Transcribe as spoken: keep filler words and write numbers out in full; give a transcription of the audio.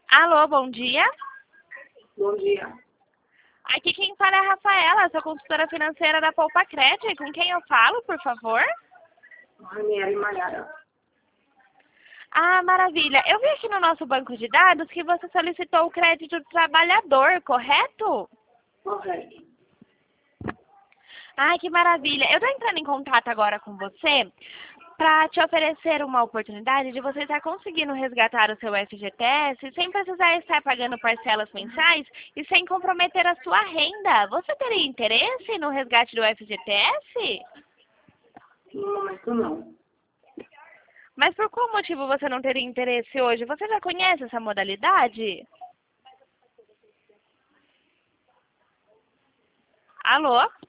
Alô, bom dia. Bom dia. Aqui quem fala é a Rafaela, sou consultora financeira da Poupa Cred. Com quem eu falo, por favor? Ranieri Maiara. Ah, maravilha. Eu vi aqui no nosso banco de dados que você solicitou o crédito do trabalhador, correto? Correto. Ai, que maravilha. Eu estou entrando em contato agora com você para te oferecer uma oportunidade de você estar conseguindo resgatar o seu F G T S sem precisar estar pagando parcelas mensais e sem comprometer a sua renda. Você teria interesse no resgate do F G T S? No momento, não. Mas por qual motivo você não teria interesse hoje? Você já conhece essa modalidade? Alô?